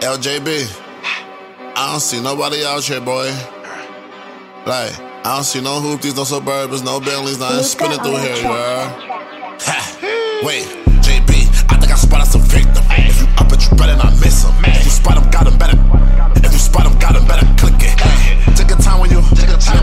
LJB, I don't see nobody out here, boy. Like, I don't see no hoopties, no Suburbans, no Bentleys, nothing spinning through here, you heard? Ha! Wait, JB, I think I spotted some victim. If you up it, you better not miss him. If you spot him, got him, better. If you spot him, got him, better click it. Take a time when you click it.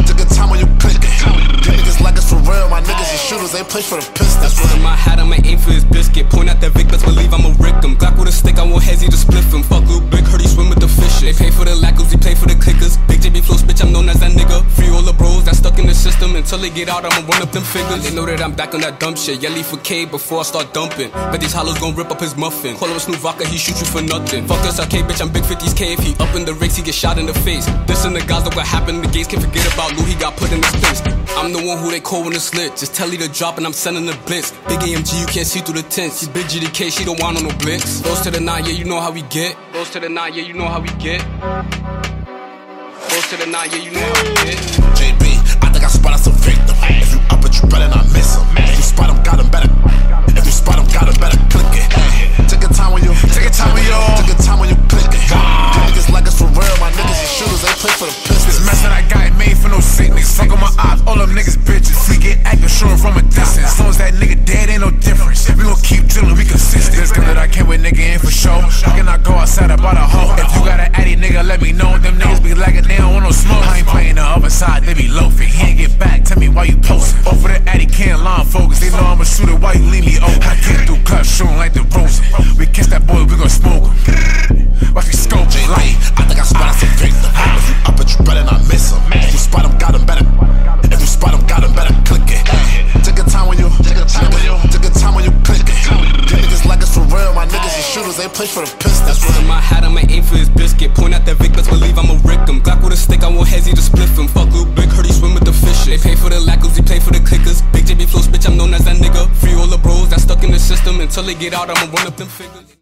These niggas like us for real, my niggas is shooters, they play for the Pistons. Put my hat, I'ma aim for his biscuit. Point at that Vic, best believe I'ma rick him. Glock with a stick, I won't hesitate to spliff him. Fuck Lil Big, heard he swim with the fish. They pay for the lackos, he play for the clickers. Big JB flows, bitch, I'm known as that nigga. Free all the bros that stuck in the system. Until they get out, I'ma run up them figures. They know that I'm back on that dumb shit. Yelly for K before I start dumping. Bet these hollows gon' rip up his muffin. Call him Snoop Vodka, he shoot you for nothing. Fuck us, okay, bitch, I'm big 50s K. If he up in the race, he get shot in the face. This and the guys, look what happened. The gates can't forget about Lou, he got put in his place. I'm the one who they call when it's lit. Just tell he to drop and I'm sending the blitz. Big AMG, you can't see through the tents. She's big GDK, she don't want no blitz. Goes to the 9, yeah, you know how we get. Goes to the 9, yeah, you know how we get. Goes to the 9, yeah, you know how we get. JB, I think I spotted some victim. If you up it, you better not miss him. If you spot him, got him, better. If you spot him, got him, better click it. Take a time when you click it. These niggas like us for real, my niggas is shooters, they play for the Pistons. This mess that I got ain't made for no sick niggas. Fuck on my ops, all them niggas bitches. We get active, showing from a distance. As long as that nigga dead, ain't no difference. We gon' keep drillin', we consistent. This gun that I came with, nigga, ain't for show. I cannot go outside about a hoe. If you got an addy, nigga, let me know. Them niggas be lagging, they don't want no smoke. I ain't playing the other side, they be loafing. He ain't get back, tell me why you postin'. Off for the addy, can't line focus. They know I'm a shooter, why you leave me open? I came through clutch, shooting like the Rosen. We catch that boy, we gon' smoke him. Watch me scope JB, I think I spotted some victim. If you up it, you better not miss him. If you spot him, got him, better. If you spot him, got him, better click it. Take a time when you click it. These niggas like us for real, my niggas is shooters, they play for the Pistons. Put my hat, I'ma aim for his biscuit. Point at that Vic, best believe I'ma rick him. Glock with a stick, I won't hesitate to spliff him. Fuck Lil Big, heard he swim with the fish. They pay for the lackos, he play for the clickers. Big JB flows, bitch, I'm known as that nigga. Free all the bros that stuck in the system. Until they get out, I'ma run up them figures.